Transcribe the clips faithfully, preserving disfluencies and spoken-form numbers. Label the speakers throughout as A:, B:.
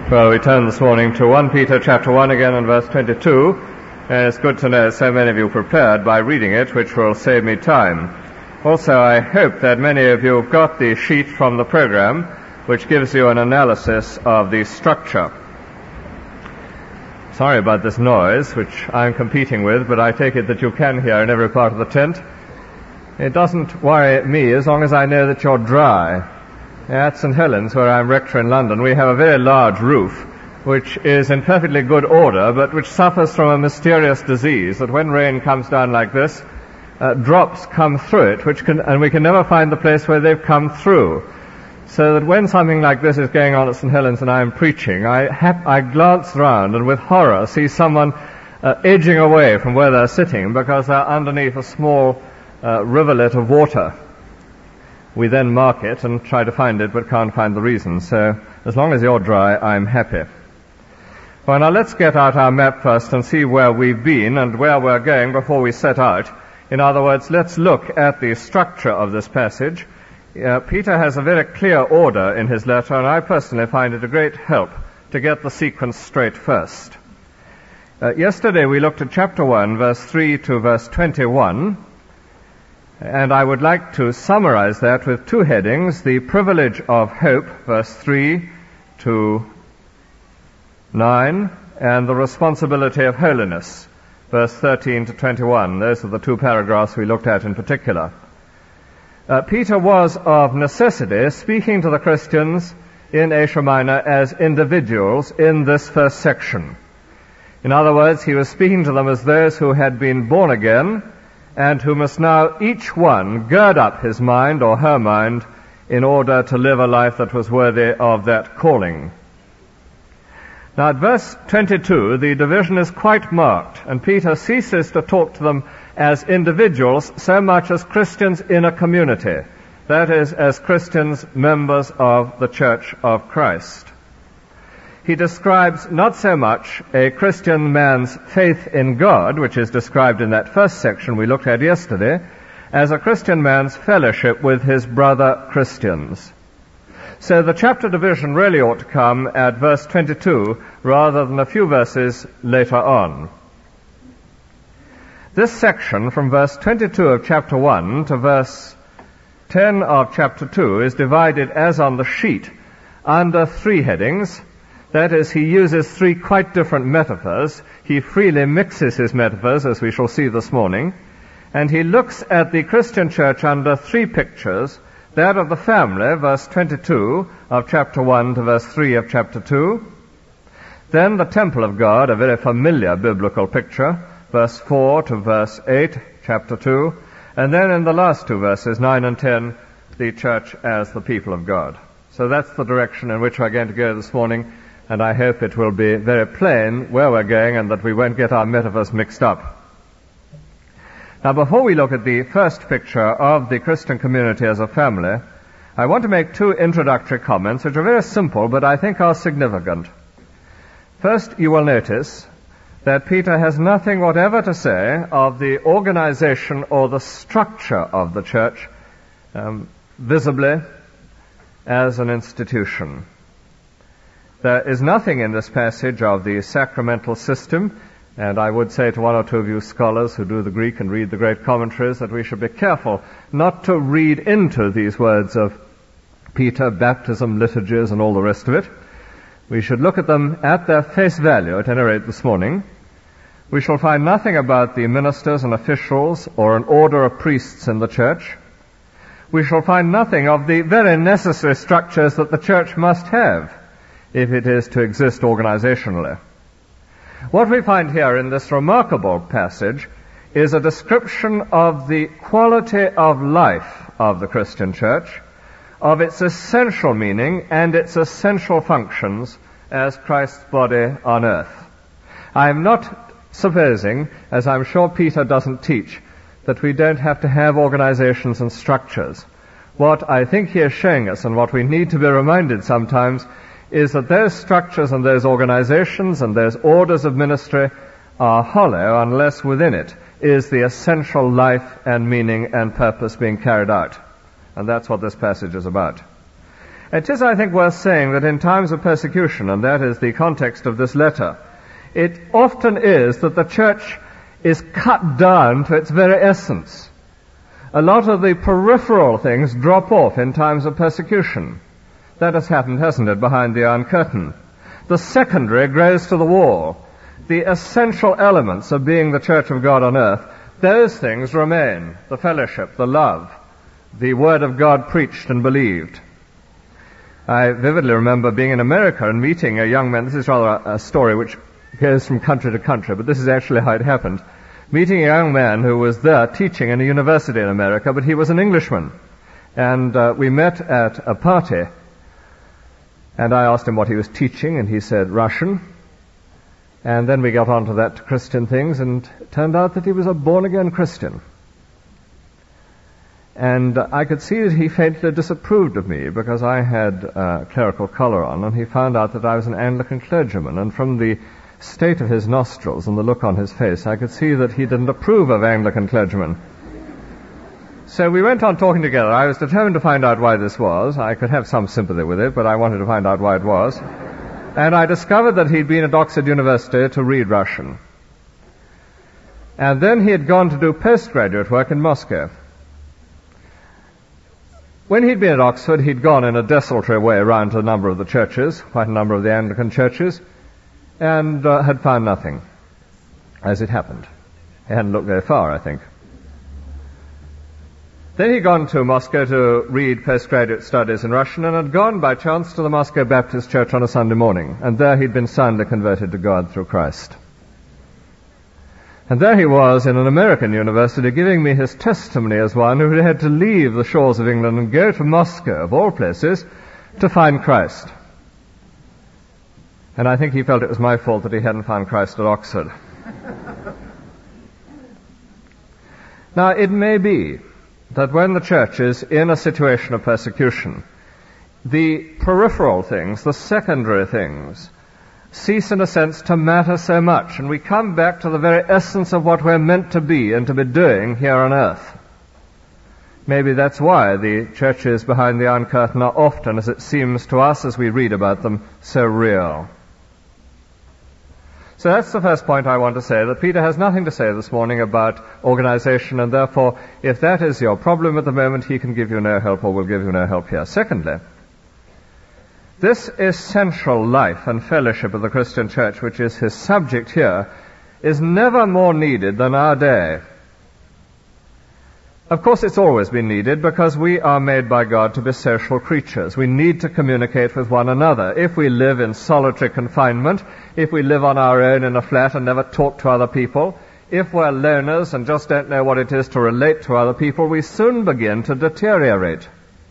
A: Well, we turn this morning to First Peter chapter one again and verse twenty-two. And it's good to know so many of you prepared by reading it, which will save me time. Also, I hope that many of you have got the sheet from the program, which gives you an analysis of the structure. Sorry about this noise, which I'm competing with, but I take it that you can hear in every part of the tent. It doesn't worry me as long as I know that you're dry. At Saint Helens, where I'm rector in London, we have a very large roof, which is in perfectly good order, but which suffers from a mysterious disease, that when rain comes down like this, uh, drops come through it, which can, and we can never find the place where they've come through. So that when something like this is going on at Saint Helens and I am preaching, I, hap- I glance round and with horror see someone uh, edging away from where they're sitting because they're underneath a small uh, rivulet of water. We then mark it and try to find it, but can't find the reason. So as long as you're dry, I'm happy. Well, now let's get out our map first and see where we've been and where we're going before we set out. In other words, let's look at the structure of this passage. Uh, Peter has a very clear order in his letter, and I personally find it a great help to get the sequence straight first. Uh, yesterday we looked at chapter one, verse three to verse twenty-one. And I would like to summarize that with two headings: the privilege of hope, verse three to nine, and the responsibility of holiness, verse thirteen to twenty-one. Those are the two paragraphs we looked at in particular. Uh, Peter was of necessity speaking to the Christians in Asia Minor as individuals in this first section. In other words, he was speaking to them as those who had been born again, and who must now each one gird up his mind or her mind in order to live a life that was worthy of that calling. Now at verse twenty-two, the division is quite marked, and Peter ceases to talk to them as individuals so much as Christians in a community, that is, as Christians, members of the Church of Christ. He describes not so much a Christian man's faith in God, which is described in that first section we looked at yesterday, as a Christian man's fellowship with his brother Christians. So the chapter division really ought to come at verse twenty-two rather than a few verses later on. This section from verse twenty-two of chapter one to verse ten of chapter two is divided as on the sheet under three headings. That is, he uses three quite different metaphors. He freely mixes his metaphors, as we shall see this morning. And he looks at the Christian church under three pictures: that of the family, verse twenty-two of chapter one to verse three of chapter two. Then the temple of God, a very familiar biblical picture, verse four to verse eight, chapter two. And then in the last two verses, nine and ten, the church as the people of God. So that's the direction in which we're going to go this morning. And I hope it will be very plain where we're going and that we won't get our metaphors mixed up. Now, before we look at the first picture of the Christian community as a family, I want to make two introductory comments which are very simple but I think are significant. First, you will notice that Peter has nothing whatever to say of the organization or the structure of the church um, visibly as an institution. There is nothing in this passage of the sacramental system, and I would say to one or two of you scholars who do the Greek and read the great commentaries that we should be careful not to read into these words of Peter, baptism, liturgies, and all the rest of it. We should look at them at their face value, at any rate this morning. We shall find nothing about the ministers and officials or an order of priests in the church. We shall find nothing of the very necessary structures that the church must have if it is to exist organizationally. What we find here in this remarkable passage is a description of the quality of life of the Christian church, of its essential meaning and its essential functions as Christ's body on earth. I am not supposing, as I'm sure Peter doesn't teach, that we don't have to have organizations and structures. What I think he is showing us, and what we need to be reminded sometimes, is that those structures and those organizations and those orders of ministry are hollow unless within it is the essential life and meaning and purpose being carried out. And that's what this passage is about. It is, I think, worth saying that in times of persecution, and that is the context of this letter, it often is that the church is cut down to its very essence. A lot of the peripheral things drop off in times of persecution. That has happened, hasn't it, behind the Iron Curtain? The secondary grows to the wall. The essential elements of being the Church of God on earth, those things remain. The fellowship, the love, the Word of God preached and believed. I vividly remember being in America and meeting a young man. This is rather a, a story which goes from country to country, but this is actually how it happened. Meeting a young man who was there teaching in a university in America, but he was an Englishman. And uh, we met at a party, and I asked him what he was teaching, and he said Russian. And then we got on to that Christian things, and it turned out that he was a born-again Christian. And uh, I could see that he faintly disapproved of me because I had uh, clerical collar on, and he found out that I was an Anglican clergyman. And from the state of his nostrils and the look on his face, I could see that he didn't approve of Anglican clergymen. So we went on talking together. I was determined to find out why this was. I could have some sympathy with it, but I wanted to find out why it was. And I discovered that he'd been at Oxford University to read Russian. And then he had gone to do postgraduate work in Moscow. When he'd been at Oxford, he'd gone in a desultory way around to a number of the churches, quite a number of the Anglican churches, and uh, had found nothing, as it happened. He hadn't looked very far, I think. Then he'd gone to Moscow to read postgraduate studies in Russian, and had gone by chance to the Moscow Baptist Church on a Sunday morning, and there he'd been soundly converted to God through Christ. And there he was in an American university giving me his testimony as one who had to leave the shores of England and go to Moscow, of all places, to find Christ. And I think he felt it was my fault that he hadn't found Christ at Oxford. Now, it may be that when the church is in a situation of persecution, the peripheral things, the secondary things, cease in a sense to matter so much, and we come back to the very essence of what we're meant to be and to be doing here on earth. Maybe that's why the churches behind the Iron Curtain are often, as it seems to us as we read about them, so real. So that's the first point I want to say, that Peter has nothing to say this morning about organization, and therefore, if that is your problem at the moment, he can give you no help or will give you no help here. Secondly, this essential life and fellowship of the Christian church, which is his subject here, is never more needed than our day. Of course, it's always been needed because we are made by God to be social creatures. We need to communicate with one another. If we live in solitary confinement, if we live on our own in a flat and never talk to other people, if we're loners and just don't know what it is to relate to other people, we soon begin to deteriorate.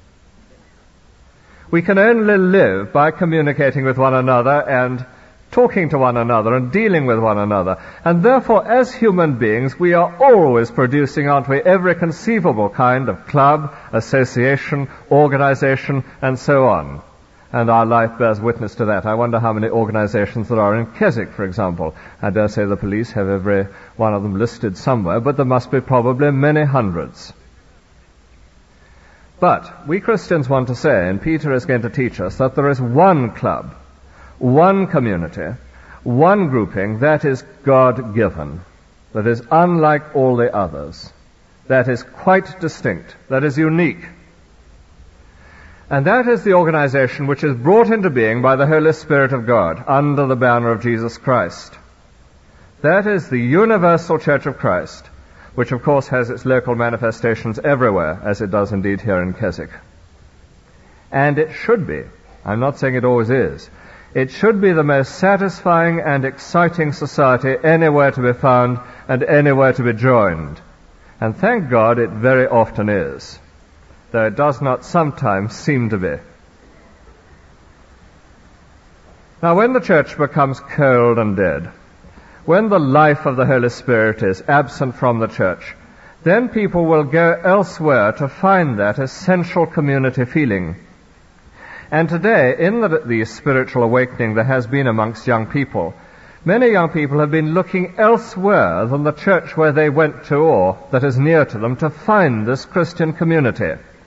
A: We can only live by communicating with one another and talking to one another and dealing with one another. And therefore, as human beings, we are always producing, aren't we, every conceivable kind of club, association, organization, and so on. And our life bears witness to that. I wonder how many organizations there are in Keswick, for example. I dare say the police have every one of them listed somewhere, but there must be probably many hundreds. But we Christians want to say, and Peter is going to teach us, that there is one club, one community, one grouping that is God-given, that is unlike all the others, that is quite distinct, that is unique. And that is the organization which is brought into being by the Holy Spirit of God under the banner of Jesus Christ. That is the universal Church of Christ, which of course has its local manifestations everywhere, as it does indeed here in Keswick. And it should be, I'm not saying it always is, it should be the most satisfying and exciting society anywhere to be found and anywhere to be joined. And thank God it very often is, though it does not sometimes seem to be. Now, when the church becomes cold and dead, when the life of the Holy Spirit is absent from the church, then people will go elsewhere to find that essential community feeling. And today, in the, the spiritual awakening there has been amongst young people, many young people have been looking elsewhere than the church where they went to or that is near to them to find this Christian community.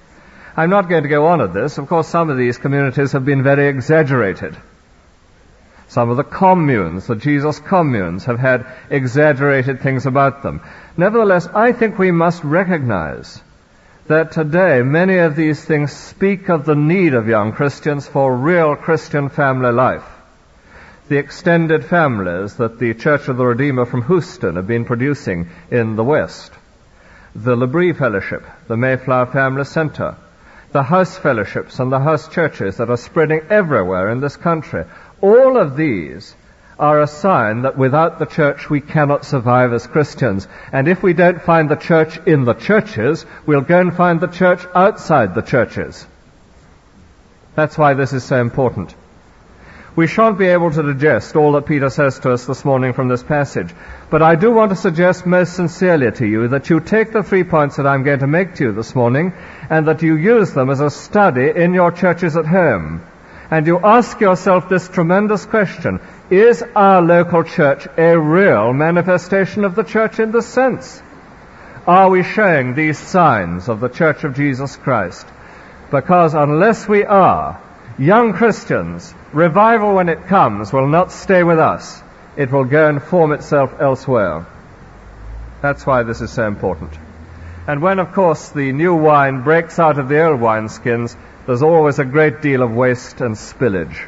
A: I'm not going to go on at this. Of course, some of these communities have been very exaggerated. Some of the communes, the Jesus communes, have had exaggerated things about them. Nevertheless, I think we must recognize that today many of these things speak of the need of young Christians for real Christian family life. The extended families that the Church of the Redeemer from Houston have been producing in the West, the L'Abri Fellowship, the Mayflower Family Center, the house fellowships and the house churches that are spreading everywhere in this country. All of these are a sign that without the church we cannot survive as Christians. And if we don't find the church in the churches, we'll go and find the church outside the churches. That's why this is so important. We shan't be able to digest all that Peter says to us this morning from this passage, but I do want to suggest most sincerely to you that you take the three points that I'm going to make to you this morning and that you use them as a study in your churches at home. And you ask yourself this tremendous question: is our local church a real manifestation of the church in this sense? Are we showing these signs of the Church of Jesus Christ? Because unless we are, young Christians, revival when it comes will not stay with us. It will go and form itself elsewhere. That's why this is so important. And when, of course, the new wine breaks out of the old wineskins, there's always a great deal of waste and spillage.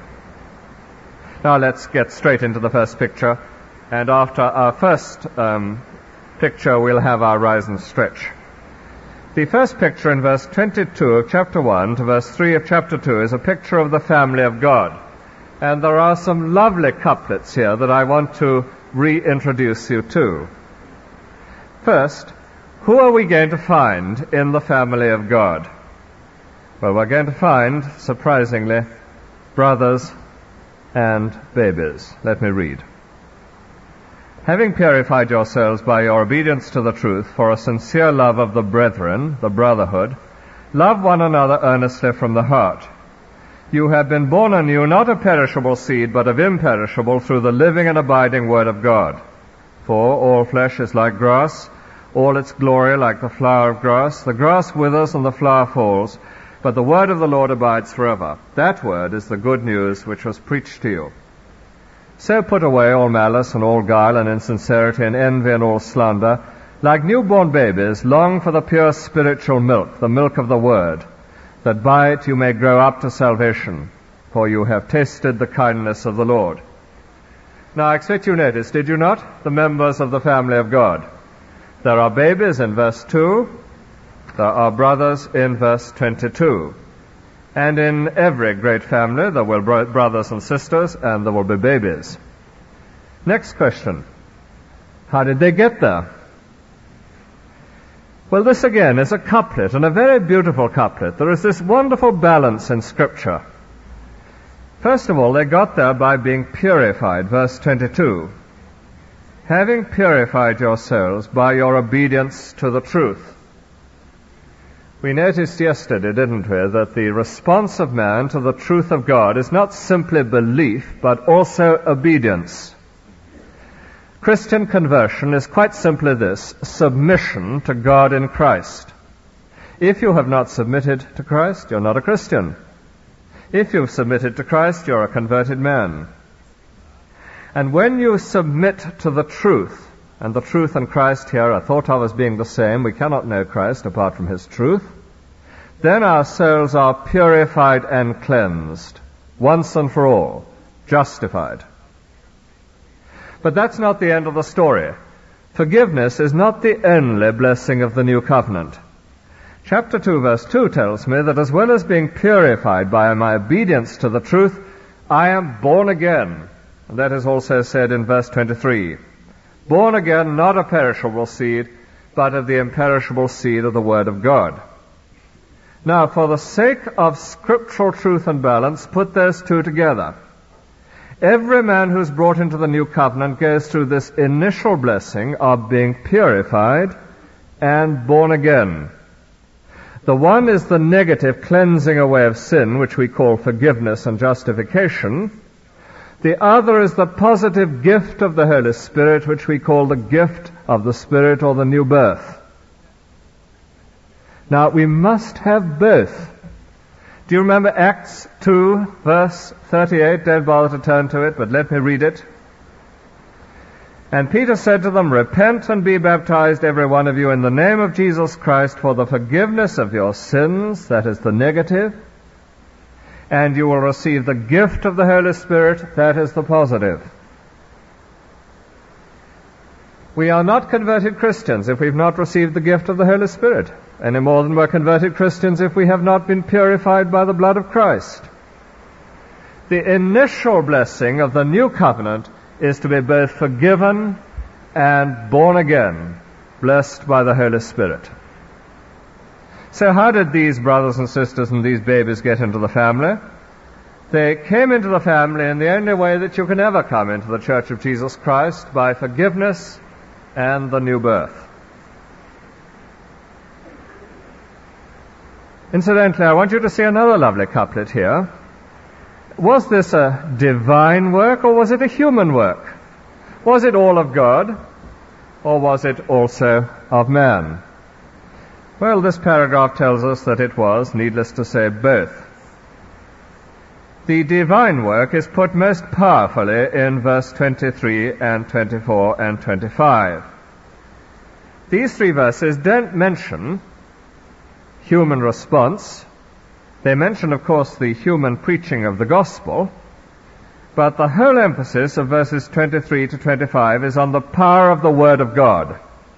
A: Now let's get straight into the first picture. And after our first um, picture, we'll have our rise and stretch. The first picture in verse twenty-two of chapter one to verse three of chapter two is a picture of the family of God. And there are some lovely couplets here that I want to reintroduce you to. First, who are we going to find in the family of God? Well, we're going to find, surprisingly, brothers and babies. Let me read. Having purified yourselves by your obedience to the truth for a sincere love of the brethren, the brotherhood, love one another earnestly from the heart. You have been born anew, not of perishable seed, but of imperishable, through the living and abiding word of God. For all flesh is like grass, all its glory like the flower of grass. The grass withers and the flower falls, but the word of the Lord abides forever. That word is the good news which was preached to you. So put away all malice and all guile and insincerity and envy and all slander. Like newborn babies, long for the pure spiritual milk, the milk of the word, that by it you may grow up to salvation, for you have tasted the kindness of the Lord. Now I expect you noticed, did you not, the members of the family of God? There are babies in verse two. There are brothers in verse twenty-two. And in every great family there will be brothers and sisters, and there will be babies. Next question. How did they get there? Well, this again is a couplet, and a very beautiful couplet. There is this wonderful balance in Scripture. First of all, they got there by being purified, verse twenty-two. Having purified yourselves by your obedience to the truth. We noticed yesterday, didn't we, that the response of man to the truth of God is not simply belief, but also obedience. Christian conversion is quite simply this: submission to God in Christ. If you have not submitted to Christ, you're not a Christian. If you've submitted to Christ, you're a converted man. And when you submit to the truth, and the truth and Christ here are thought of as being the same, we cannot know Christ apart from his truth, then our souls are purified and cleansed, once and for all, justified. But that's not the end of the story. Forgiveness is not the only blessing of the new covenant. Chapter two, verse two tells me that as well as being purified by my obedience to the truth, I am born again. And that is also said in verse twenty-three. Born again, not of perishable seed, but of the imperishable seed of the Word of God. Now, for the sake of scriptural truth and balance, put those two together. Every man who's brought into the new covenant goes through this initial blessing of being purified and born again. The one is the negative cleansing away of sin, which we call forgiveness and justification. The other is the positive gift of the Holy Spirit, which we call the gift of the Spirit or the new birth. Now, we must have both Do you remember Acts two, verse thirty-eight? Don't bother to turn to it, but let me read it. And Peter said to them, "Repent and be baptized, every one of you, in the name of Jesus Christ for the forgiveness of your sins," that is the negative, "and you will receive the gift of the Holy Spirit," that is the positive. We are not converted Christians if we've not received the gift of the Holy Spirit, any more than we're converted Christians if we have not been purified by the blood of Christ. The initial blessing of the new covenant is to be both forgiven and born again, blessed by the Holy Spirit. So how did these brothers and sisters and these babies get into the family? They came into the family in the only way that you can ever come into the Church of Jesus Christ, by forgiveness and the new birth. Incidentally, I want you to see another lovely couplet here. Was this a divine work or was it a human work? Was it all of God or was it also of man? Well, this paragraph tells us that it was, needless to say, both. The divine work is put most powerfully in verse twenty-three and twenty-four and twenty-five. These three verses don't mention human response. They mention, of course, the human preaching of the gospel, but the whole emphasis of verses twenty-three to twenty-five is on the power of the Word of God.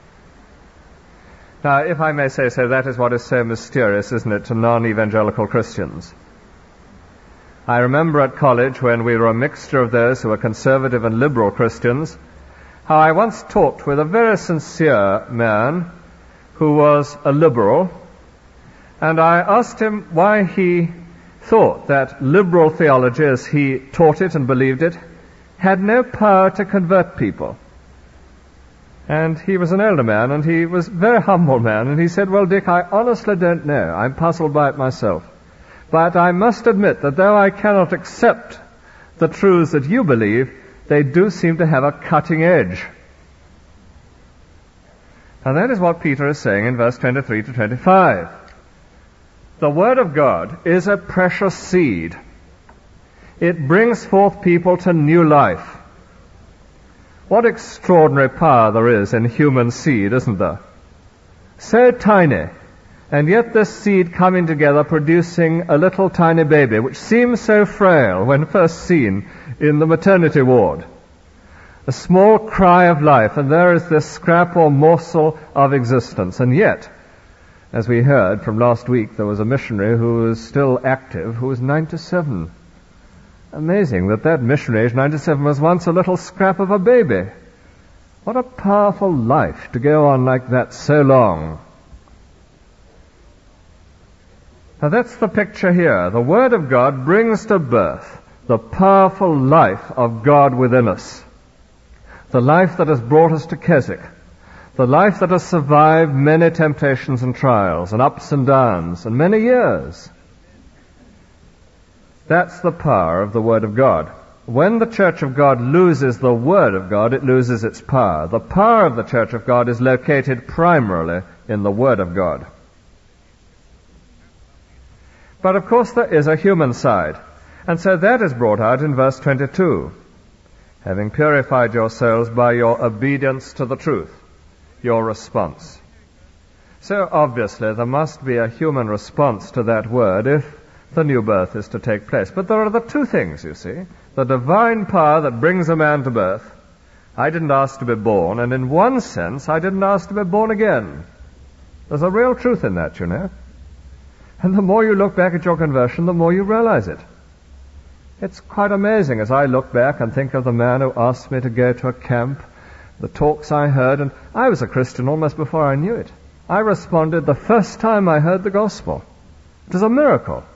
A: Now, if I may say so, that is what is so mysterious, isn't it, to non-evangelical Christians. I remember at college, when we were a mixture of those who were conservative and liberal Christians, how I once talked with a very sincere man who was a liberal, and I asked him why he thought that liberal theology, as he taught it and believed it, had no power to convert people. And he was an elder man, and he was a very humble man, and he said, "Well, Dick, I honestly don't know. I'm puzzled by it myself. But I must admit that though I cannot accept the truths that you believe, they do seem to have a cutting edge." And that is what Peter is saying in verse twenty-three to twenty-five. The Word of God is a precious seed. It brings forth people to new life. What extraordinary power there is in human seed, isn't there? So tiny, and yet this seed coming together producing a little tiny baby, which seems so frail when first seen in the maternity ward. A small cry of life, and there is this scrap or morsel of existence. And yet, as we heard from last week, there was a missionary who was still active, who was ninety-seven. Amazing that that missionary, age ninety-seven, was once a little scrap of a baby. What a powerful life to go on like that so long. Now that's the picture here. The Word of God brings to birth the powerful life of God within us. The life that has brought us to Keswick. The life that has survived many temptations and trials and ups and downs and many years. That's the power of the Word of God. When the Church of God loses the Word of God, it loses its power. The power of the Church of God is located primarily in the Word of God. But of course there is a human side. And so that is brought out in verse twenty-two. Having purified your souls by your obedience to the truth. Your response. So obviously there must be a human response to that word if the new birth is to take place. But there are the two things, you see. The divine power that brings a man to birth. I didn't ask to be born, and in one sense I didn't ask to be born again. There's a real truth in that, you know. And the more you look back at your conversion, the more you realize it. It's quite amazing as I look back and think of the man who asked me to go to a camp, the talks I heard, and I was a Christian almost before I knew it. I responded the first time I heard the gospel. It was a miracle.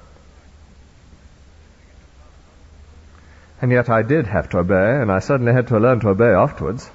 A: And yet I did have to obey, and I certainly had to learn to obey afterwards.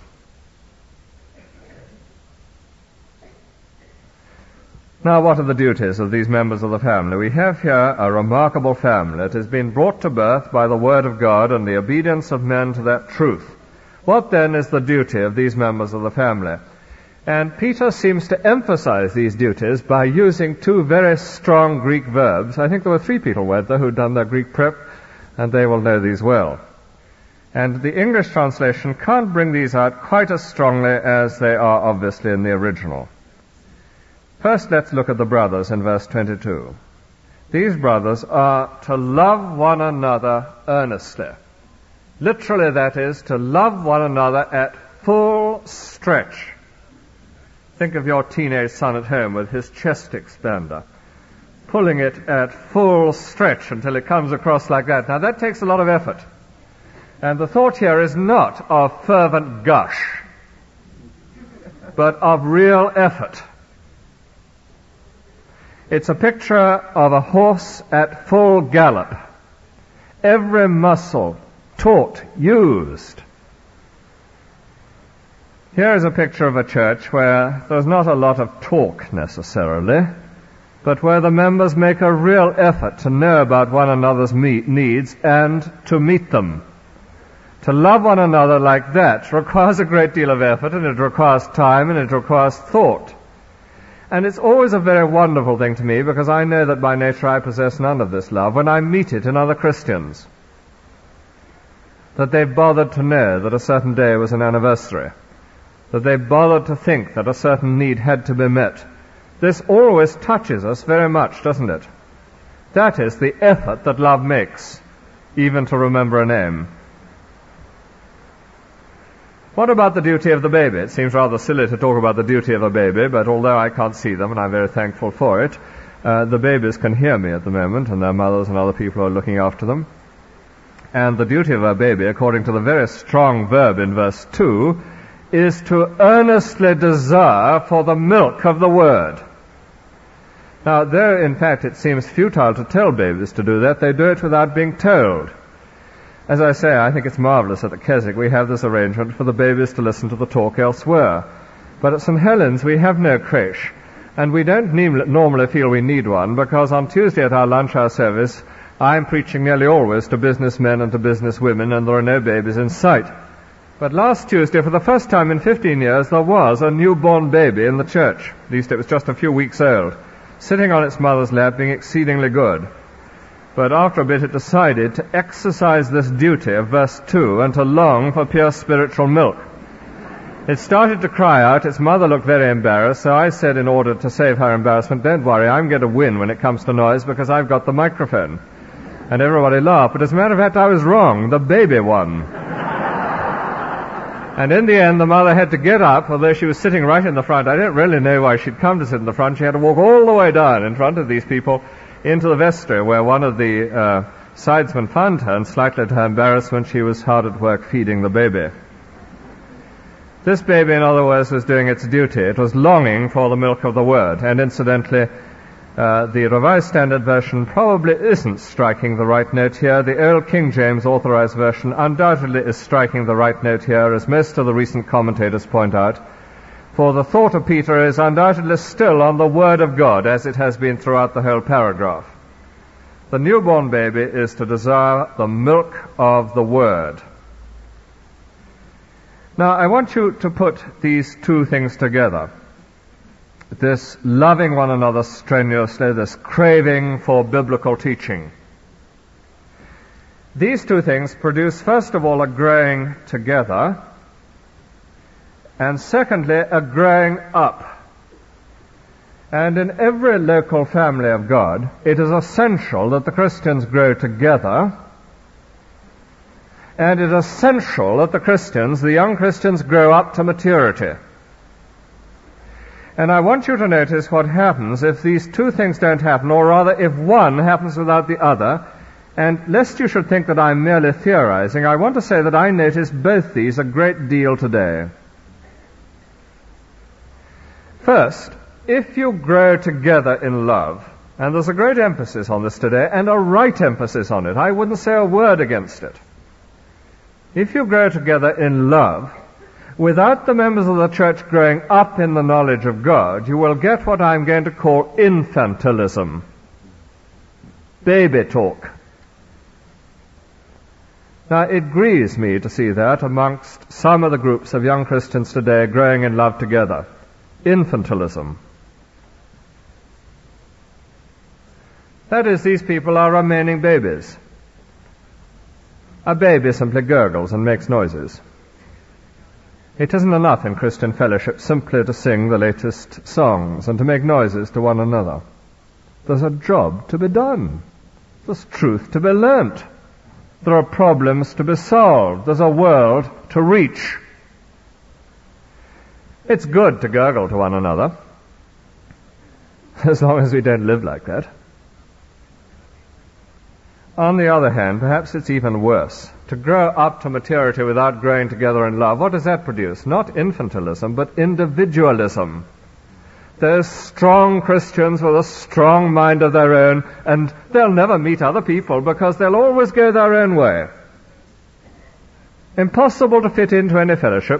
A: Now, what are the duties of these members of the family? We have here a remarkable family. It has been brought to birth by the Word of God and the obedience of men to that truth. What then is the duty of these members of the family? And Peter seems to emphasize these duties by using two very strong Greek verbs. I think there were three people went there who'd done their Greek prep, and they will know these well. And the English translation can't bring these out quite as strongly as they are obviously in the original. First, let's look at the brothers in verse twenty-two. These brothers are to love one another earnestly. Literally, that is, to love one another at full stretch. Think of your teenage son at home with his chest expander, pulling it at full stretch until it comes across like that. Now, that takes a lot of effort. And the thought here is not of fervent gush, but of real effort. It's a picture of a horse at full gallop. Every muscle taut, used. Here is a picture of a church where there's not a lot of talk necessarily, but where the members make a real effort to know about one another's meet, needs and to meet them. To love one another like that requires a great deal of effort, and it requires time, and it requires thought. And it's always a very wonderful thing to me, because I know that by nature I possess none of this love, when I meet it in other Christians. That they've bothered to know that a certain day was an anniversary. That they've bothered to think that a certain need had to be met. This always touches us very much, doesn't it? That is the effort that love makes, even to remember a name. What about the duty of the baby? It seems rather silly to talk about the duty of a baby, but although I can't see them, and I'm very thankful for it, uh, the babies can hear me at the moment, and their mothers and other people are looking after them. And the duty of a baby, according to the very strong verb in verse two, is to earnestly desire for the milk of the word. Now, though in fact it seems futile to tell babies to do that, they do it without being told. As I say, I think it's marvelous that at Keswick we have this arrangement for the babies to listen to the talk elsewhere. But at Saint Helens we have no creche, and we don't ne- normally feel we need one, because on Tuesday at our lunch hour service I'm preaching nearly always to businessmen and to businesswomen, and there are no babies in sight. But last Tuesday, for the first time in fifteen years, there was a newborn baby in the church. At least it was just a few weeks old, sitting on its mother's lap, being exceedingly good. But after a bit it decided to exercise this duty of verse two and to long for pure spiritual milk. It started to cry out. Its mother looked very embarrassed, so I said, in order to save her embarrassment, don't worry, I'm going to win when it comes to noise because I've got the microphone. And everybody laughed, but as a matter of fact I was wrong. The baby won. And in the end the mother had to get up, although she was sitting right in the front. I don't really know why she'd come to sit in the front. She had to walk all the way down in front of these people into the vestry, where one of the uh, sidesmen found her, and slightly to her embarrassment she was hard at work feeding the baby. This baby, in other words, was doing its duty. It was longing for the milk of the word. And incidentally, uh, the Revised Standard Version probably isn't striking the right note here. The old King James Authorized Version undoubtedly is striking the right note here, as most of the recent commentators point out. For the thought of Peter is undoubtedly still on the Word of God, as it has been throughout the whole paragraph. The newborn baby is to desire the milk of the Word. Now, I want you to put these two things together. This loving one another strenuously, this craving for biblical teaching. These two things produce, first of all, a growing together, and secondly, a growing up. And in every local family of God, it is essential that the Christians grow together, and it is essential that the Christians, the young Christians, grow up to maturity. And I want you to notice what happens if these two things don't happen, or rather if one happens without the other. And lest you should think that I'm merely theorizing, I want to say that I notice both these a great deal today. First, if you grow together in love, and there's a great emphasis on this today, and a right emphasis on it, I wouldn't say a word against it. If you grow together in love, without the members of the church growing up in the knowledge of God, you will get what I'm going to call infantilism. Baby talk. Now, it grieves me to see that amongst some of the groups of young Christians today growing in love together. infantilism. That is, these people are remaining babies. A baby simply gurgles and makes noises. It isn't enough in Christian fellowship simply to sing the latest songs and to make noises to one another. There's a job to be done. There's truth to be learnt. There are problems to be solved. There's a world to reach. It's good to gurgle to one another, as long as we don't live like that. On the other hand, perhaps it's even worse. To grow up to maturity without growing together in love, what does that produce? Not infantilism, but individualism. There's strong Christians with a strong mind of their own, and they'll never meet other people because they'll always go their own way. Impossible to fit into any fellowship.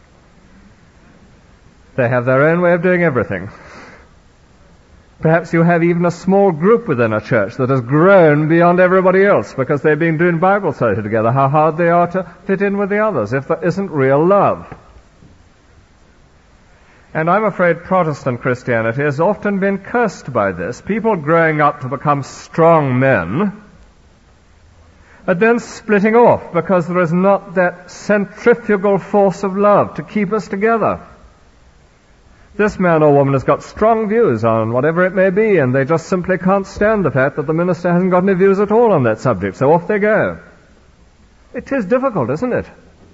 A: They have their own way of doing everything. Perhaps you have even a small group within a church that has grown beyond everybody else because they've been doing Bible study together. How hard they are to fit in with the others if there isn't real love. And I'm afraid Protestant Christianity has often been cursed by this. People growing up to become strong men, but then splitting off because there is not that centrifugal force of love to keep us together. This man or woman has got strong views on whatever it may be, and they just simply can't stand the fact that the minister hasn't got any views at all on that subject, so off they go. It is difficult, isn't it?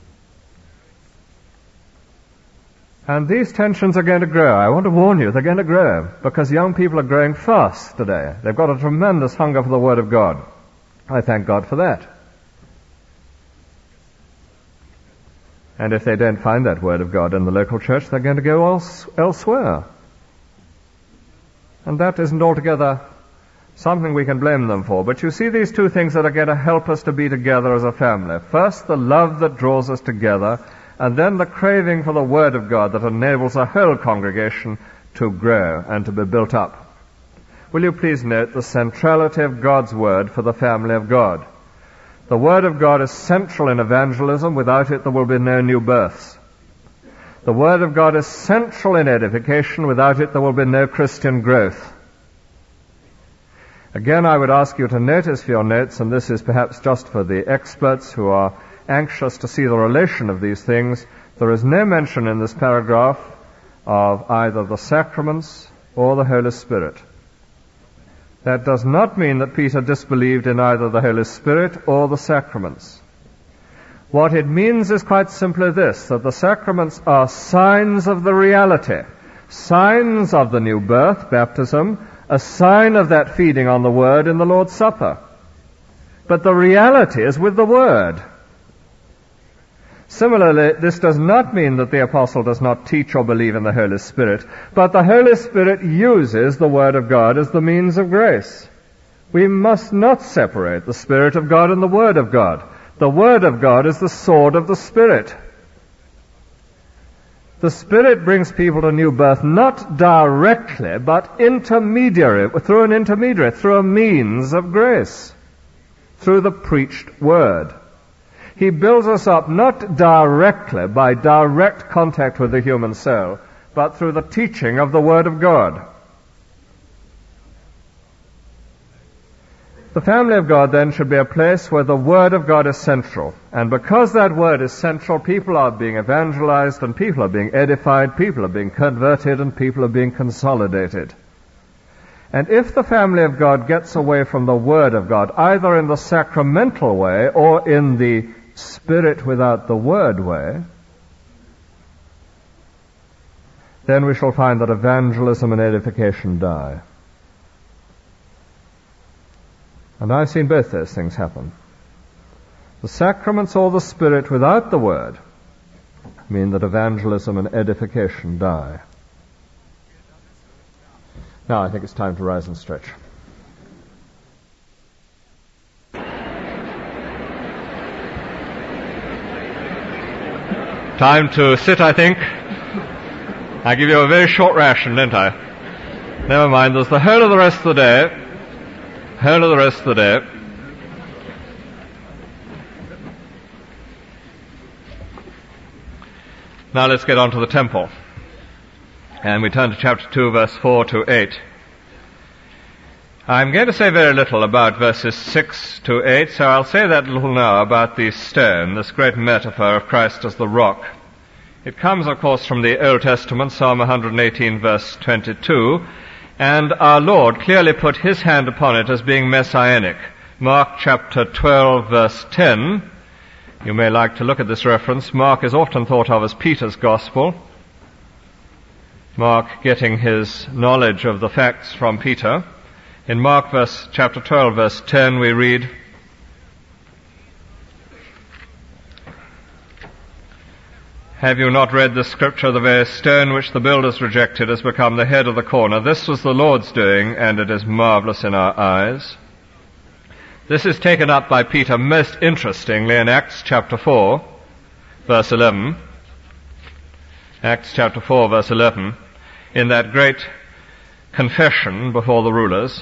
A: And these tensions are going to grow. I want to warn you, they're going to grow, because young people are growing fast today. They've got a tremendous hunger for the Word of God. I thank God for that. And if they don't find that Word of God in the local church, they're going to go else, elsewhere. And that isn't altogether something we can blame them for. But you see these two things that are going to help us to be together as a family. First, the love that draws us together, and then the craving for the Word of God that enables a whole congregation to grow and to be built up. Will you please note the centrality of God's Word for the family of God? The Word of God is central in evangelism. Without it, there will be no new births. The Word of God is central in edification. Without it, there will be no Christian growth. Again, I would ask you to notice for your notes, and this is perhaps just for the experts who are anxious to see the relation of these things, there is no mention in this paragraph of either the sacraments or the Holy Spirit. That does not mean that Peter disbelieved in either the Holy Spirit or the sacraments. What it means is quite simply this, that the sacraments are signs of the reality, signs of the new birth, baptism, a sign of that feeding on the Word in the Lord's Supper. But the reality is with the Word. Similarly, this does not mean that the apostle does not teach or believe in the Holy Spirit, but the Holy Spirit uses the Word of God as the means of grace. We must not separate the Spirit of God and the Word of God. The Word of God is the sword of the Spirit. The Spirit brings people to new birth not directly, but intermediary, through an intermediary, through a means of grace, through the preached Word. He builds us up not directly by direct contact with the human soul, but through the teaching of the Word of God. The family of God then should be a place where the Word of God is central. And because that Word is central, people are being evangelized and people are being edified, people are being converted and people are being consolidated. And if the family of God gets away from the Word of God, either in the sacramental way or in the Spirit without the Word way, then we shall find that evangelism and edification die. And I've seen both those things happen. The sacraments or the Spirit without the Word mean that evangelism and edification die. Now I think it's time to rise and stretch. Time to sit, I think. I give you a very short ration, didn't I? Never mind, there's the whole of the rest of the day. Whole of the rest of the day. Now let's get on to the temple. And we turn to chapter two, verse four to eight. I'm going to say very little about verses six to eight, so I'll say that little now about the stone, this great metaphor of Christ as the rock. It comes, of course, from the Old Testament, Psalm one eighteen, verse twenty-two, and our Lord clearly put his hand upon it as being messianic. Mark chapter twelve, verse ten. You may like to look at this reference. Mark is often thought of as Peter's gospel. Mark getting his knowledge of the facts from Peter. In Mark verse, chapter twelve, verse ten, we read, "Have you not read the scripture, the very stone which the builders rejected has become the head of the corner? This was the Lord's doing, and it is marvelous in our eyes." This is taken up by Peter most interestingly in Acts chapter four, verse eleven. Acts chapter four, verse eleven, in that great confession before the rulers.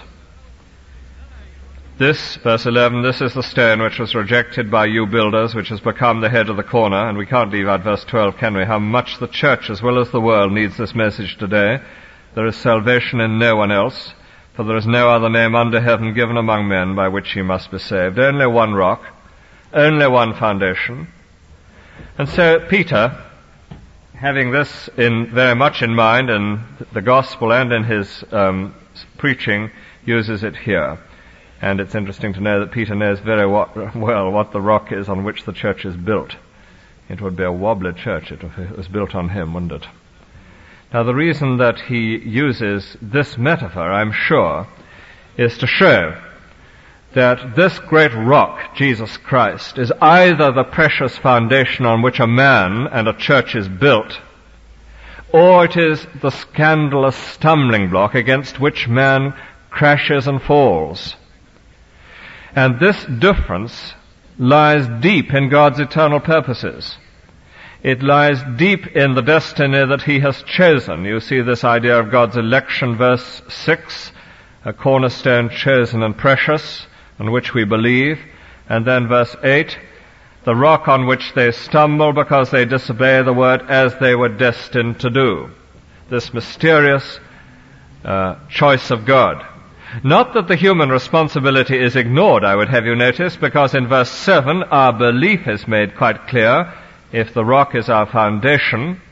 A: This, verse eleven, "This is the stone which was rejected by you builders, which has become the head of the corner." And we can't leave out verse twelve, can we? How much the church as well as the world needs this message today. There is salvation in no one else, for there is no other name under heaven given among men by which you must be saved. Only one rock, only one foundation. And so Peter, having this in very much in mind in the gospel and in his um, preaching, uses it here. And it's interesting to know that Peter knows very what, well what the rock is on which the church is built. It would be a wobbly church if it was built on him, wouldn't it? Now the reason that he uses this metaphor, I'm sure, is to show that this great rock, Jesus Christ, is either the precious foundation on which a man and a church is built, or it is the scandalous stumbling block against which man crashes and falls. And this difference lies deep in God's eternal purposes. It lies deep in the destiny that he has chosen. You see this idea of God's election, verse six, a cornerstone chosen and precious, on which we believe. And then verse eight, the rock on which they stumble because they disobey the word as they were destined to do. This mysterious uh, choice of God. Not that the human responsibility is ignored, I would have you notice, because in verse seven our belief is made quite clear, if the rock is our foundation.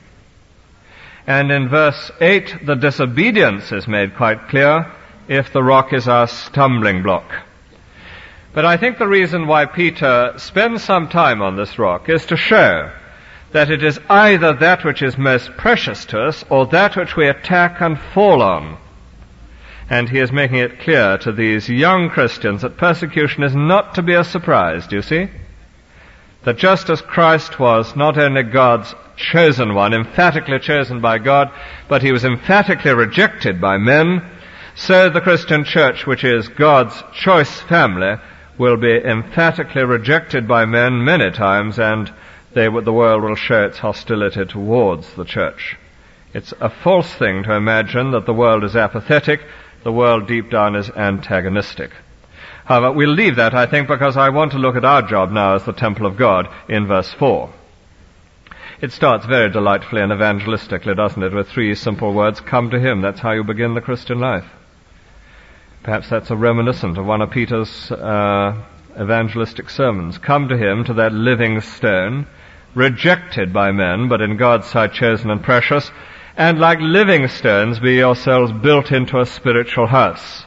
A: And in verse eight the disobedience is made quite clear, if the rock is our stumbling block. But I think the reason why Peter spends some time on this rock is to show that it is either that which is most precious to us or that which we attack and fall on. And he is making it clear to these young Christians that persecution is not to be a surprise, do you see? That just as Christ was not only God's chosen one, emphatically chosen by God, but he was emphatically rejected by men, so the Christian church, which is God's choice family, will be emphatically rejected by men many times, and they, the world will show its hostility towards the church. It's a false thing to imagine that the world is apathetic. The world deep down is antagonistic. However, we'll leave that, I think, because I want to look at our job now as the temple of God in verse four. It starts very delightfully and evangelistically, doesn't it, with three simple words, come to him. That's how you begin the Christian life. Perhaps that's a reminiscent of one of Peter's uh, evangelistic sermons. Come to him, to that living stone, rejected by men, but in God's sight chosen and precious, and like living stones be yourselves built into a spiritual house.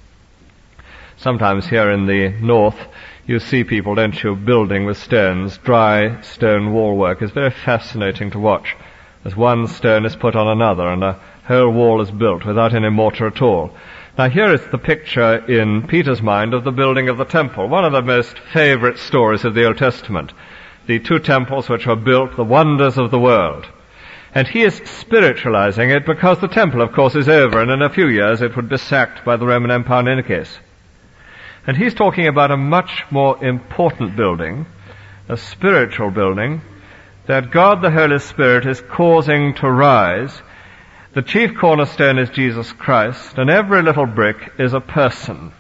A: Sometimes here in the north you see people, don't you, building with stones. Dry stone wall work is very fascinating to watch, as one stone is put on another and a whole wall is built without any mortar at all. Now here is the picture in Peter's mind of the building of the temple, one of the most favorite stories of the Old Testament. The two temples which were built, the wonders of the world. And he is spiritualizing it because the temple, of course, is over, and in a few years it would be sacked by the Roman Empire in any case. And he's talking about a much more important building, a spiritual building, that God the Holy Spirit is causing to rise. The chief cornerstone is Jesus Christ, and every little brick is a person.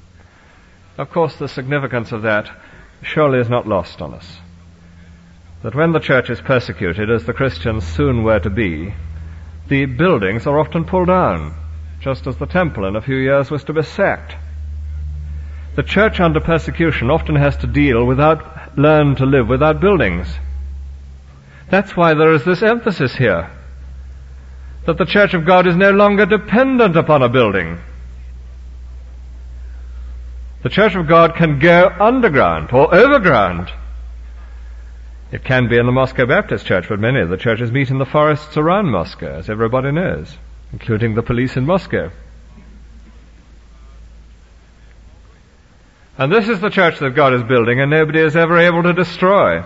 A: Of course, the significance of that surely is not lost on us. That when the church is persecuted, as the Christians soon were to be, the buildings are often pulled down, just as the temple in a few years was to be sacked. The church under persecution often has to deal without, learn to live without buildings. That's why there is this emphasis here, that the church of God is no longer dependent upon a building. The church of God can go underground or overground. It can be in the Moscow Baptist Church, but many of the churches meet in the forests around Moscow, as everybody knows, including the police in Moscow. And this is the church that God is building, and nobody is ever able to destroy.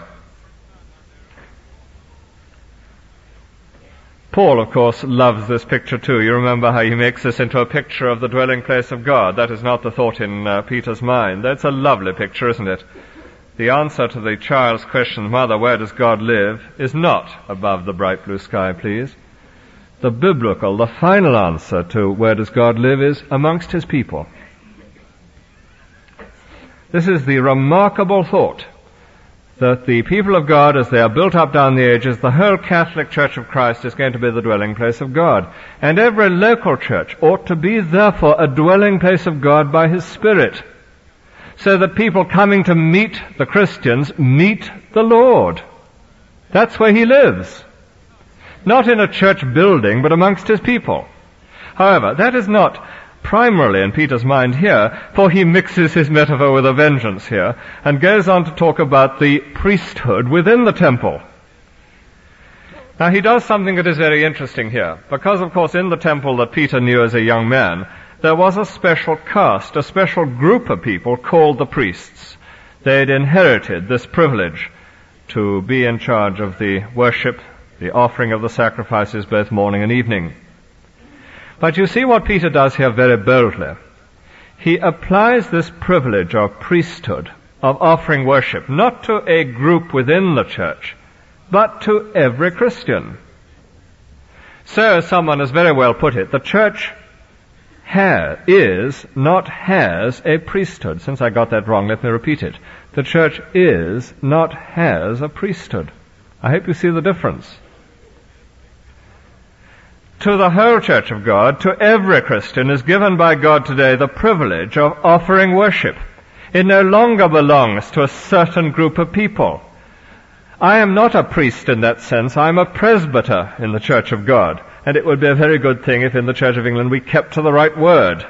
A: Paul, of course, loves this picture too. You remember how he makes this into a picture of the dwelling place of God. That is not the thought in uh, Peter's mind. That's a lovely picture, isn't it? The answer to the child's question, Mother, where does God live, is not above the bright blue sky, please. The biblical, the final answer to where does God live is amongst his people. This is the remarkable thought, that the people of God, as they are built up down the ages, the whole Catholic Church of Christ is going to be the dwelling place of God. And every local church ought to be, therefore, a dwelling place of God by his Spirit, so that people coming to meet the Christians meet the Lord. That's where he lives. Not in a church building, but amongst his people. However, that is not primarily in Peter's mind here, for he mixes his metaphor with a vengeance here, and goes on to talk about the priesthood within the temple. Now he does something that is very interesting here, because of course in the temple that Peter knew as a young man, there was a special caste, a special group of people called the priests. They had inherited this privilege to be in charge of the worship, the offering of the sacrifices both morning and evening. But you see what Peter does here very boldly. He applies this privilege of priesthood, of offering worship, not to a group within the church, but to every Christian. So, as someone has very well put it, the church ha- is, not has, a priesthood. Since I got that wrong, let me repeat it. The church is, not has, a priesthood. I hope you see the difference. To the whole church of God, to every Christian, is given by God today the privilege of offering worship. It no longer belongs to a certain group of people. I am not a priest in that sense. I am a presbyter in the church of God. And it would be a very good thing if in the Church of England we kept to the right word.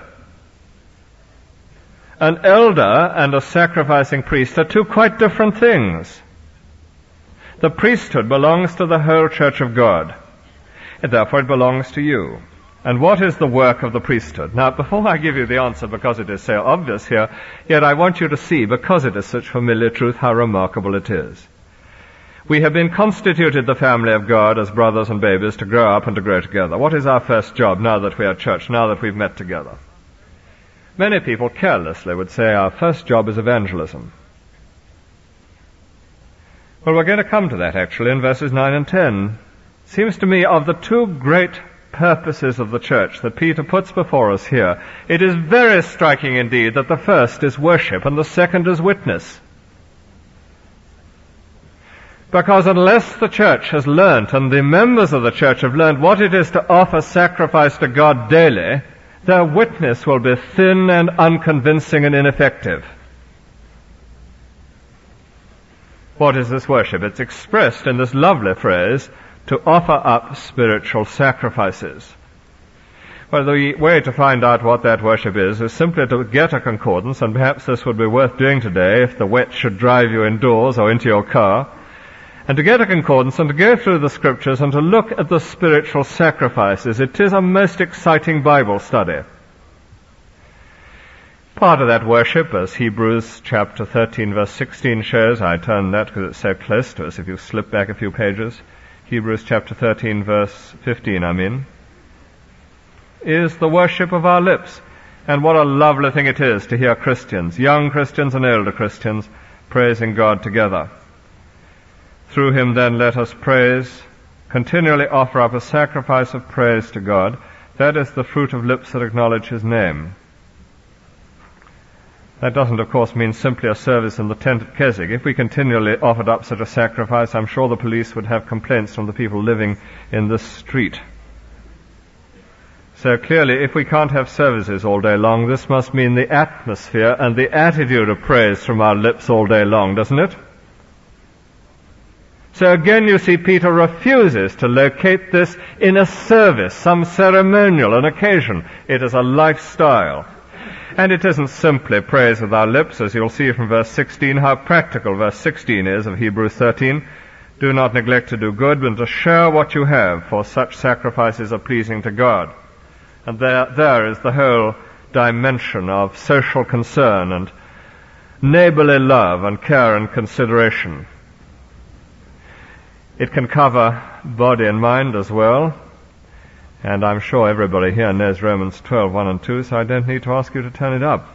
A: An elder and a sacrificing priest are two quite different things. The priesthood belongs to the whole church of God. And therefore it belongs to you. And what is the work of the priesthood? Now, before I give you the answer, because it is so obvious here, yet I want you to see, because it is such familiar truth, how remarkable it is. We have been constituted the family of God as brothers and babies to grow up and to grow together. What is our first job now that we are church, now that we've met together? Many people carelessly would say our first job is evangelism. Well, we're going to come to that actually in verses nine and ten. Seems to me of the two great purposes of the church that Peter puts before us here, it is very striking indeed that the first is worship and the second is witness. Because unless the church has learnt, and the members of the church have learned what it is to offer sacrifice to God daily, their witness will be thin and unconvincing and ineffective. What is this worship? It's expressed in this lovely phrase, to offer up spiritual sacrifices. Well, the way to find out what that worship is is simply to get a concordance, and perhaps this would be worth doing today if the wet should drive you indoors or into your car, and to get a concordance and to go through the scriptures and to look at the spiritual sacrifices. It is a most exciting Bible study. Part of that worship, as Hebrews chapter thirteen verse sixteen shows, I turn that because it's so close to us if you slip back a few pages, Hebrews chapter thirteen verse fifteen, I mean, is the worship of our lips. And what a lovely thing it is to hear Christians, young Christians and older Christians, praising God together. Through him then let us praise, continually offer up a sacrifice of praise to God. That is the fruit of lips that acknowledge his name. That doesn't, of course, mean simply a service in the tent at Keswick. If we continually offered up such a sacrifice, I'm sure the police would have complaints from the people living in this street. So clearly, if we can't have services all day long, this must mean the atmosphere and the attitude of praise from our lips all day long, doesn't it? So again, you see, Peter refuses to locate this in a service, some ceremonial, an occasion. It is a lifestyle. And it isn't simply praise with our lips, as you'll see from verse sixteen, how practical verse sixteen is of Hebrews thirteen. Do not neglect to do good, but to share what you have, for such sacrifices are pleasing to God. And there, there is the whole dimension of social concern and neighborly love and care and consideration. It can cover body and mind as well. And I'm sure everybody here knows Romans twelve, one and two, so I don't need to ask you to turn it up.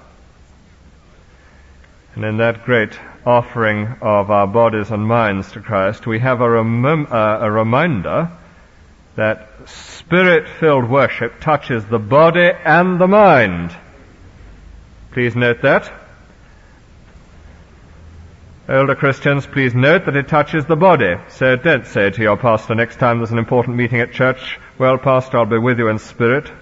A: And in that great offering of our bodies and minds to Christ, we have a, rem- uh, a reminder that Spirit-filled worship touches the body and the mind. Please note that. Older Christians, please note that it touches the body. So don't say to your pastor next time there's an important meeting at church, well, pastor, I'll be with you in spirit.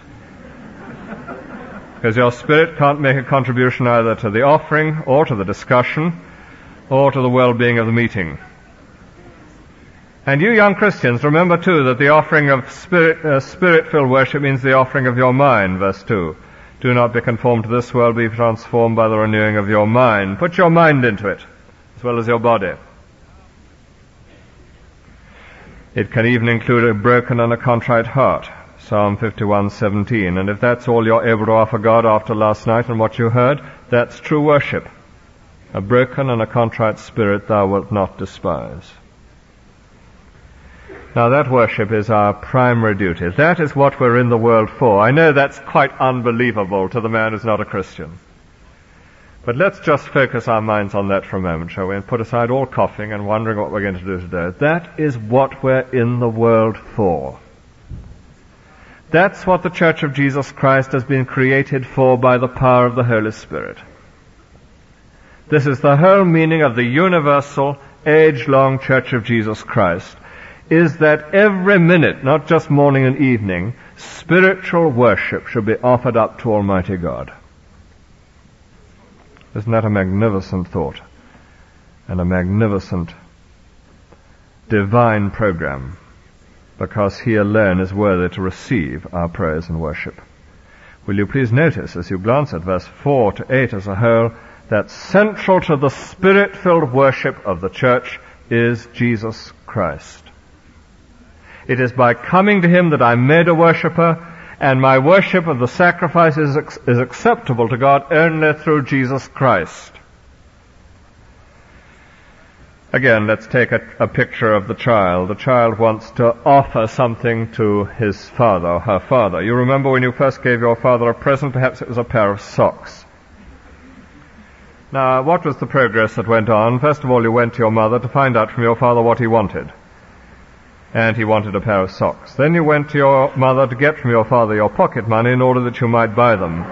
A: Because your spirit can't make a contribution either to the offering or to the discussion or to the well-being of the meeting. And you young Christians, remember too that the offering of spirit, uh, spirit-filled worship means the offering of your mind, verse two. Do not be conformed to this world, be transformed by the renewing of your mind. Put your mind into it, as well as your body. It can even include a broken and a contrite heart, Psalm fifty-one seventeen. And if that's all you're able to offer God after last night and what you heard, that's true worship. A broken and a contrite spirit thou wilt not despise. Now that worship is our primary duty. That is what we're in the world for. I know that's quite unbelievable to the man who's not a Christian. But let's just focus our minds on that for a moment, shall we, and put aside all coughing and wondering what we're going to do today. That is what we're in the world for. That's what the Church of Jesus Christ has been created for by the power of the Holy Spirit. This is the whole meaning of the universal, age-long Church of Jesus Christ, is that every minute, not just morning and evening, spiritual worship should be offered up to Almighty God. Isn't that a magnificent thought? And a magnificent divine program, because He alone is worthy to receive our praise and worship. Will you please notice, as you glance at verse four to eight as a whole, that central to the Spirit-filled worship of the church is Jesus Christ. It is by coming to Him that I'm made a worshipper, and my worship of the sacrifice is, is acceptable to God only through Jesus Christ. Again, let's take a, a picture of the child. The child wants to offer something to his father or her father. You remember when you first gave your father a present, perhaps it was a pair of socks. Now, what was the progress that went on? First of all, you went to your mother to find out from your father what he wanted. And he wanted a pair of socks. Then you went to your mother to get from your father your pocket money in order that you might buy them.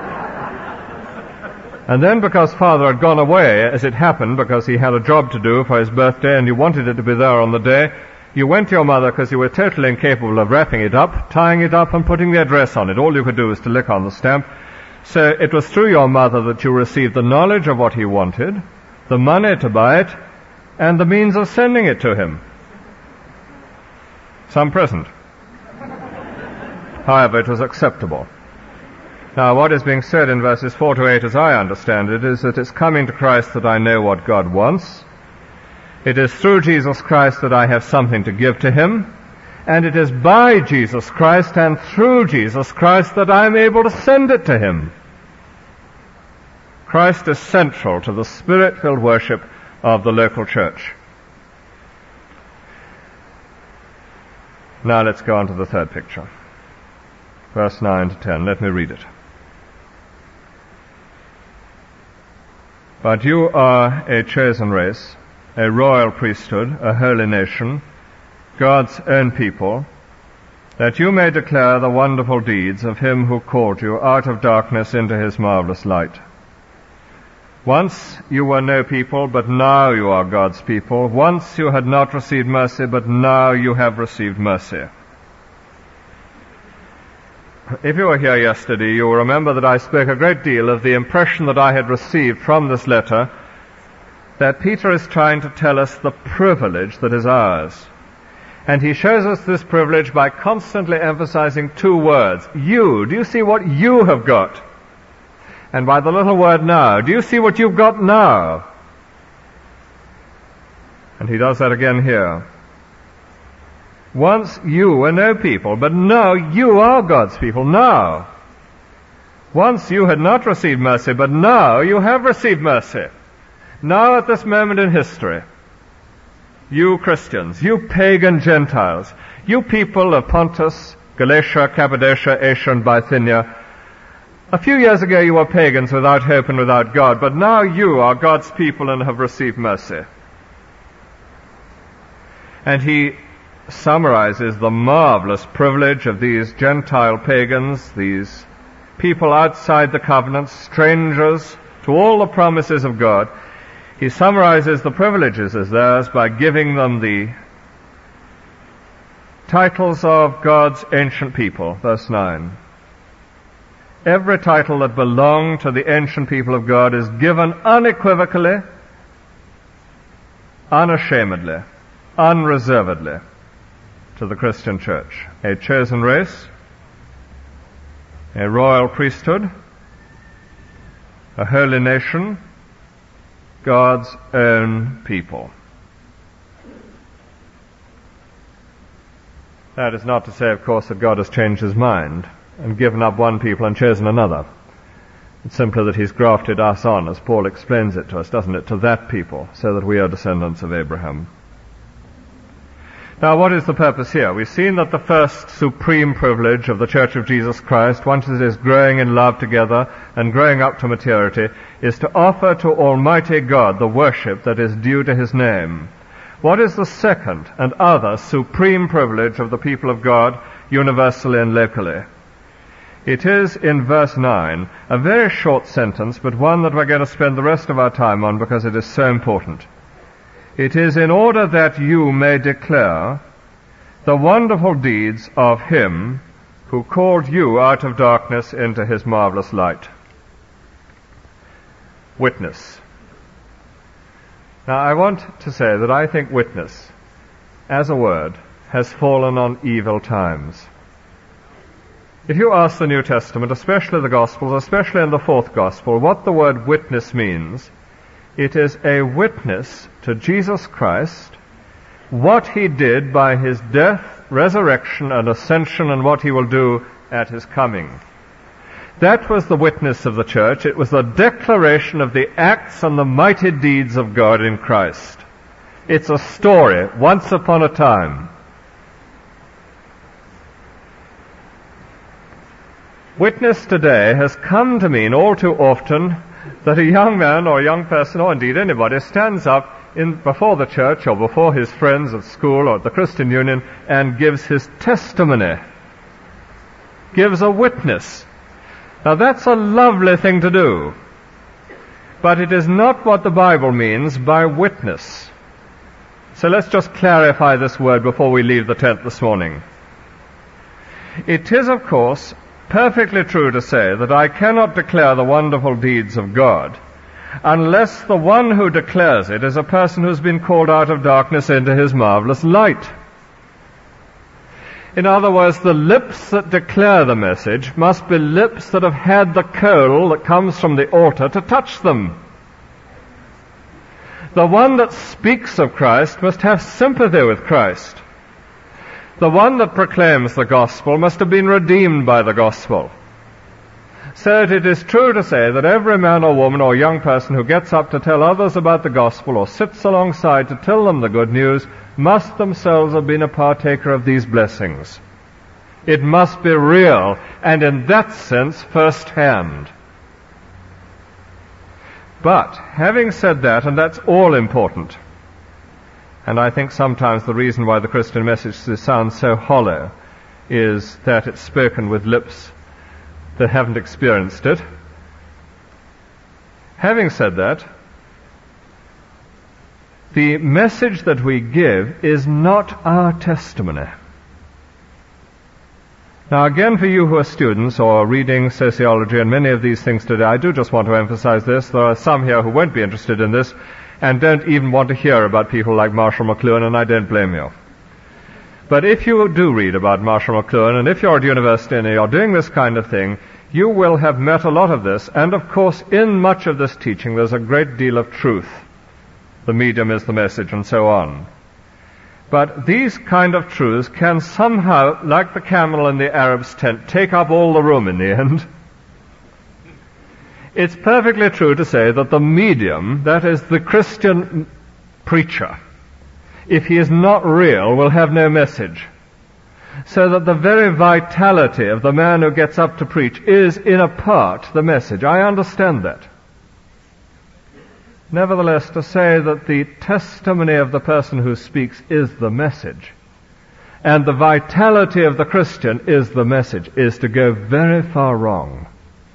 A: And then, because father had gone away, as it happened, because he had a job to do for his birthday and you wanted it to be there on the day, you went to your mother because you were totally incapable of wrapping it up, tying it up and putting the address on it. All you could do was to lick on the stamp. So it was through your mother that you received the knowledge of what he wanted, the money to buy it, and the means of sending it to him. Some present. However, it was acceptable. Now, what is being said in verses four to eight, as I understand it, is that it's coming to Christ that I know what God wants. It is through Jesus Christ that I have something to give to Him. And it is by Jesus Christ and through Jesus Christ that I am able to send it to Him. Christ is central to the Spirit-filled worship of the local church. Now let's go on to the third picture. Verse nine to ten. Let me read it. But you are a chosen race, a royal priesthood, a holy nation, God's own people, that you may declare the wonderful deeds of Him who called you out of darkness into His marvelous light. Once you were no people, but now you are God's people. Once you had not received mercy, but now you have received mercy. If you were here yesterday, you will remember that I spoke a great deal of the impression that I had received from this letter that Peter is trying to tell us the privilege that is ours. And he shows us this privilege by constantly emphasizing two words. You. Do you see what you have got? And by the little word now. Do you see what you've got now? And he does that again here. Once you were no people, but now you are God's people. Now. Once you had not received mercy, but now you have received mercy. Now at this moment in history, you Christians, you pagan Gentiles, you people of Pontus, Galatia, Cappadocia, Asia, and Bithynia, a few years ago you were pagans without hope and without God, but now you are God's people and have received mercy. And he summarizes the marvelous privilege of these Gentile pagans, these people outside the covenant, strangers to all the promises of God. He summarizes the privileges as theirs by giving them the titles of God's ancient people. Verse nine. Every title that belonged to the ancient people of God is given unequivocally, unashamedly, unreservedly to the Christian church. A chosen race, a royal priesthood, a holy nation, God's own people. That is not to say, of course, that God has changed his mind and given up one people and chosen another. It's simply that he's grafted us on, as Paul explains it to us, doesn't it, to that people, so that we are descendants of Abraham. Now, what is the purpose here? We've seen that the first supreme privilege of the Church of Jesus Christ, once it is growing in love together and growing up to maturity, is to offer to Almighty God the worship that is due to his name. What is the second and other supreme privilege of the people of God, universally and locally? It is in verse nine, a very short sentence, but one that we're going to spend the rest of our time on because it is so important. It is in order that you may declare the wonderful deeds of him who called you out of darkness into his marvelous light. Witness. Now, I want to say that I think witness, as a word, has fallen on evil times. If you ask the New Testament, especially the Gospels, especially in the fourth Gospel, what the word witness means, it is a witness to Jesus Christ, what he did by his death, resurrection, and ascension, and what he will do at his coming. That was the witness of the church. It was the declaration of the acts and the mighty deeds of God in Christ. It's a story, once upon a time. Witness today has come to mean all too often that a young man or a young person, or indeed anybody, stands up in before the church or before his friends at school or at the Christian Union and gives his testimony, gives a witness. Now that's a lovely thing to do, but it is not what the Bible means by witness. So let's just clarify this word before we leave the tent this morning. It is, of course, perfectly true to say that I cannot declare the wonderful deeds of God unless the one who declares it is a person who's been called out of darkness into his marvelous light. In other words, the lips that declare the message must be lips that have had the coal that comes from the altar to touch them. The one that speaks of Christ must have sympathy with Christ. The one that proclaims the gospel must have been redeemed by the gospel. So it is true to say that every man or woman or young person who gets up to tell others about the gospel or sits alongside to tell them the good news must themselves have been a partaker of these blessings. It must be real, and in that sense, first-hand. But, having said that, and that's all important, and I think sometimes the reason why the Christian message sounds so hollow is that it's spoken with lips that haven't experienced it. Having said that, the message that we give is not our testimony. Now again, for you who are students or reading sociology and many of these things today, I do just want to emphasize this. There are some here who won't be interested in this and don't even want to hear about people like Marshall McLuhan, and I don't blame you. But if you do read about Marshall McLuhan, and if you're at university and you're doing this kind of thing, you will have met a lot of this, and of course in much of this teaching there's a great deal of truth. The medium is the message, and so on. But these kind of truths can somehow, like the camel in the Arab's tent, take up all the room in the end. It's perfectly true to say that the medium, that is the Christian preacher, if he is not real, will have no message. So that the very vitality of the man who gets up to preach is, in a part, the message. I understand that. Nevertheless, to say that the testimony of the person who speaks is the message, and the vitality of the Christian is the message, is to go very far wrong.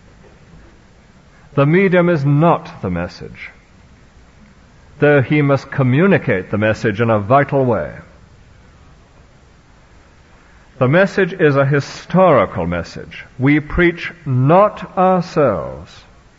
A: The medium is not the message, though he must communicate the message in a vital way. The message is a historical message. We preach not ourselves,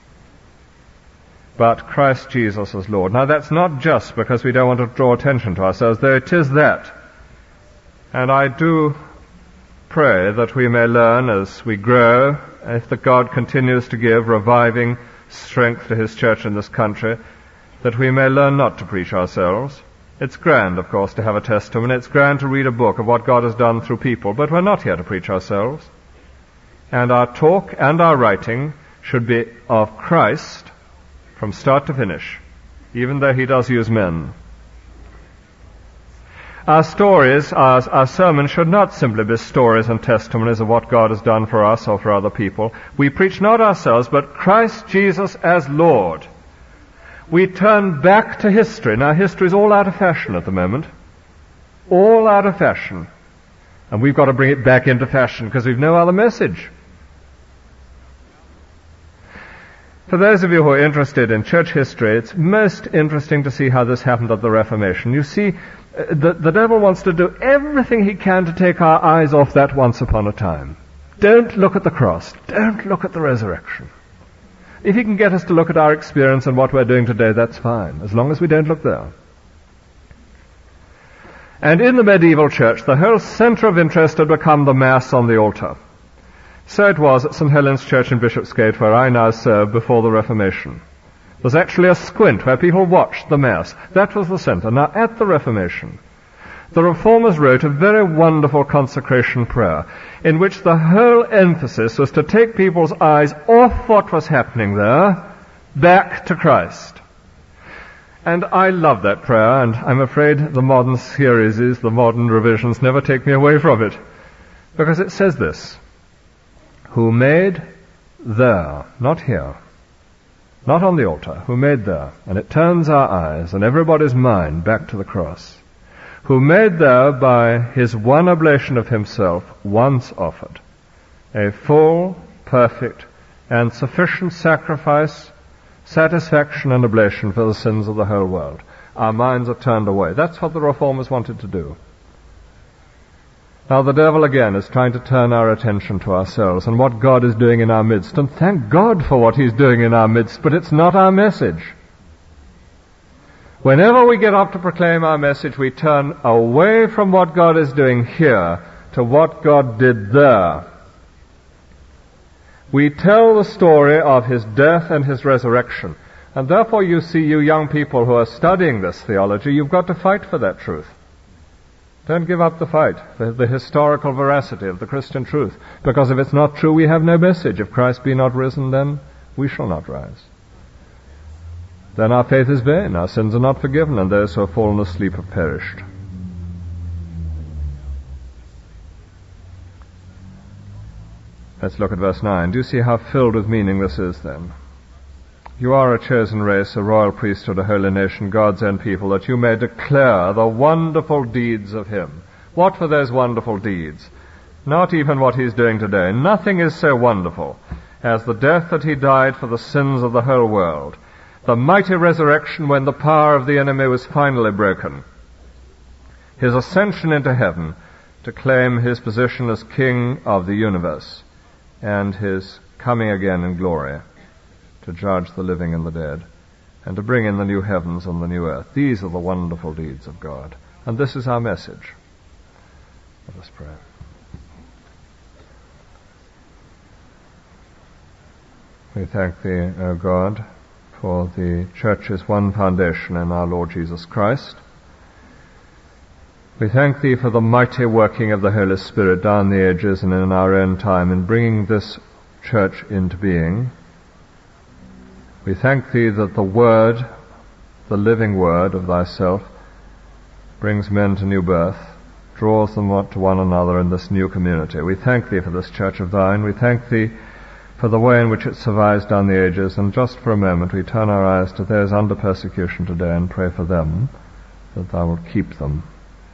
A: but Christ Jesus as Lord. Now that's not just because we don't want to draw attention to ourselves, though it is that. And I do pray that we may learn as we grow, if that God continues to give reviving strength to His church in this country, that we may learn not to preach ourselves. It's grand, of course, to have a testimony. It's grand to read a book of what God has done through people, but we're not here to preach ourselves. And our talk and our writing should be of Christ from start to finish, even though He does use men. Our stories, our, our sermons should not simply be stories and testimonies of what God has done for us or for other people. We preach not ourselves, but Christ Jesus as Lord. We turn back to history. Now, history is all out of fashion at the moment. All out of fashion. And we've got to bring it back into fashion because we've no other message. For those of you who are interested in church history, it's most interesting to see how this happened at the Reformation. You see, the, the devil wants to do everything he can to take our eyes off that once upon a time. Don't look at the cross. Don't look at the resurrection. If he can get us to look at our experience and what we're doing today, that's fine, as long as we don't look there. And in the medieval church, the whole center of interest had become the Mass on the altar. So it was at Saint Helen's Church in Bishopsgate, where I now serve, before the Reformation. There's actually a squint where people watched the Mass. That was the center. Now, at the Reformation, the Reformers wrote a very wonderful consecration prayer in which the whole emphasis was to take people's eyes off what was happening there, back to Christ. And I love that prayer, and I'm afraid the modern series, the modern revisions, never take me away from it, because it says this: who made there, not here, not on the altar, who made there, and it turns our eyes and everybody's mind back to the cross, who made there by His one oblation of Himself once offered a full, perfect, and sufficient sacrifice, satisfaction and oblation for the sins of the whole world. Our minds are turned away. That's what the Reformers wanted to do. Now the devil again is trying to turn our attention to ourselves and what God is doing in our midst. And thank God for what He's doing in our midst, but it's not our message. Whenever we get up to proclaim our message, we turn away from what God is doing here to what God did there. We tell the story of His death and His resurrection. And therefore you see, you young people who are studying this theology, you've got to fight for that truth. Don't give up the fight, the, the historical veracity of the Christian truth. Because if it's not true, we have no message. If Christ be not risen, then we shall not rise. Then our faith is vain, our sins are not forgiven, and those who have fallen asleep have perished. Let's look at verse nine. Do you see how filled with meaning this is then? You are a chosen race, a royal priesthood, a holy nation, God's own people, that you may declare the wonderful deeds of Him. What were those wonderful deeds? Not even what He's doing today. Nothing is so wonderful as the death that He died for the sins of the whole world. The mighty resurrection when the power of the enemy was finally broken. His ascension into heaven, to claim his position as King of the universe and his coming again in glory to judge the living and the dead and to bring in the new heavens and the new earth. These are the wonderful deeds of God. And this is our message. Let us pray. We thank Thee, O God, for the Church's one foundation in our Lord Jesus Christ. We thank Thee for the mighty working of the Holy Spirit down the ages and in our own time in bringing this Church into being. We thank Thee that the Word, the living Word of Thyself, brings men to new birth, draws them to one another in this new community. We thank Thee for this Church of Thine. We thank Thee for the way in which it survives down the ages, and just for a moment we turn our eyes to those under persecution today and pray for them, that Thou wilt keep them.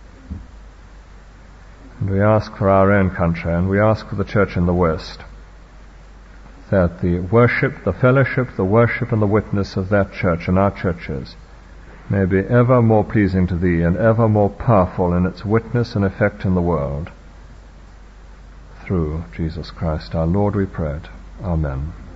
A: And we ask for our own country, and we ask for the Church in the West, that the worship, the fellowship, the worship and the witness of that Church and our churches may be ever more pleasing to Thee and ever more powerful in its witness and effect in the world. Through Jesus Christ our Lord we pray it. Amen.